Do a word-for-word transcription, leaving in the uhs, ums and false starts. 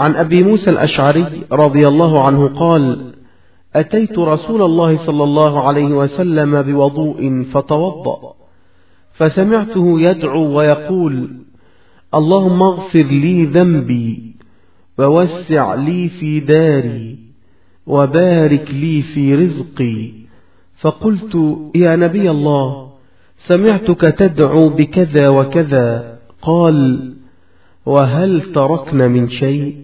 عن أبي موسى الأشعري رضي الله عنه قال: أتيت رسول الله صلى الله عليه وسلم بوضوء فتوضأ، فسمعته يدعو ويقول: اللهم اغفر لي ذنبي، ووسع لي في داري، وبارك لي في رزقي. فقلت: يا نبي الله، سمعتك تدعو بكذا وكذا. قال: وهل تركن من شيء؟